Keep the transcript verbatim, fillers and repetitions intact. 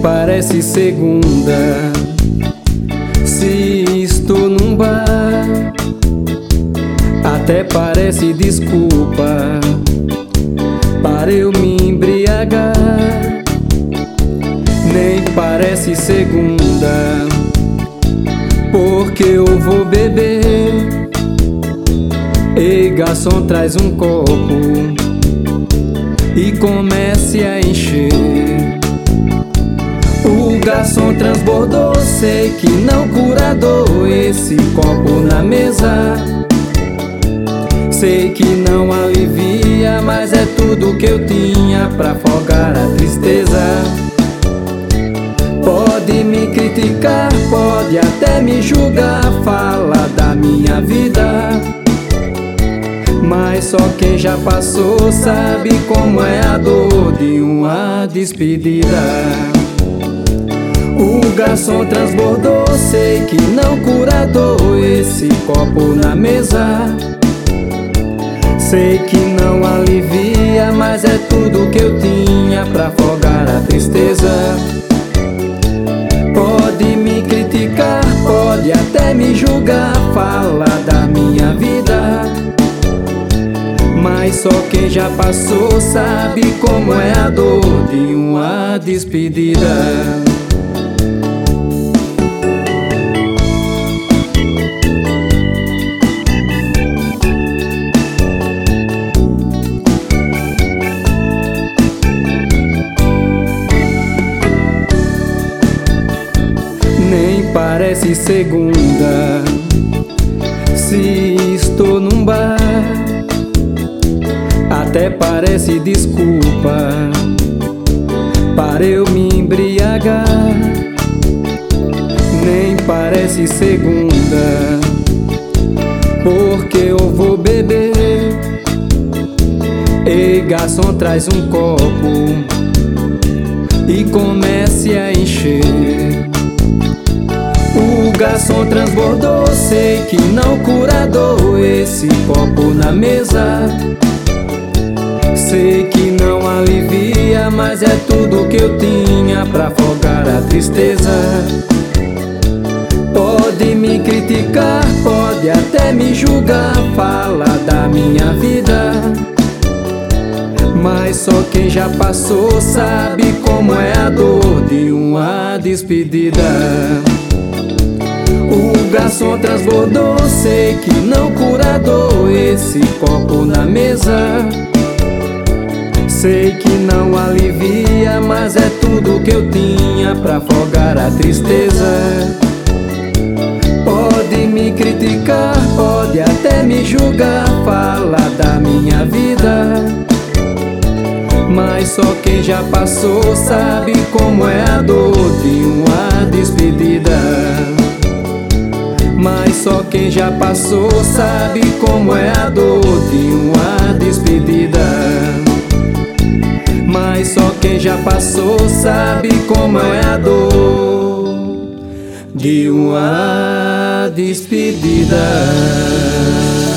parece segunda. Se estou num bar, até parece desculpa para eu me embriagar. Nem parece segunda, porque eu vou beber. Ei, garçom, traz um copo e comece a encher. O garçom transbordou, sei que não curador, esse copo na mesa. Sei que não alivia, mas é tudo que eu tinha pra afogar a tristeza. Pode me criticar, pode até me julgar, fala da minha vida, mas só quem já passou sabe como é a dor de uma despedida. O garçom transbordou, sei que não curador, esse copo na mesa. Sei que não alivia, mas é tudo que eu tinha pra afogar a tristeza. Pode me criticar, pode até me julgar, fala da minha vida, mas só quem já passou sabe como é a dor de uma despedida. Nem parece segunda, se estou num bar, até parece desculpa para eu me embriagar. Nem parece segunda, porque eu vou beber. Ei, garçom, traz um copo e comece a encher. O garçom transbordou, sei que não curador, esse copo na mesa. Sei que não alivia, mas é tudo que eu tinha pra afogar a tristeza. Pode me criticar, pode até me julgar, fala da minha vida, mas só quem já passou sabe como é a dor de uma despedida. O garçom transbordou, sei que não curador, esse copo na mesa. Sei que não alivia, mas é tudo que eu tinha pra afogar a tristeza. Pode me criticar, pode até me julgar, fala da minha vida, mas só quem já passou sabe como é a dor de uma despedida. Mas só quem já passou sabe como é a dor de uma despedida. Mas só quem já passou sabe como é a dor de uma despedida.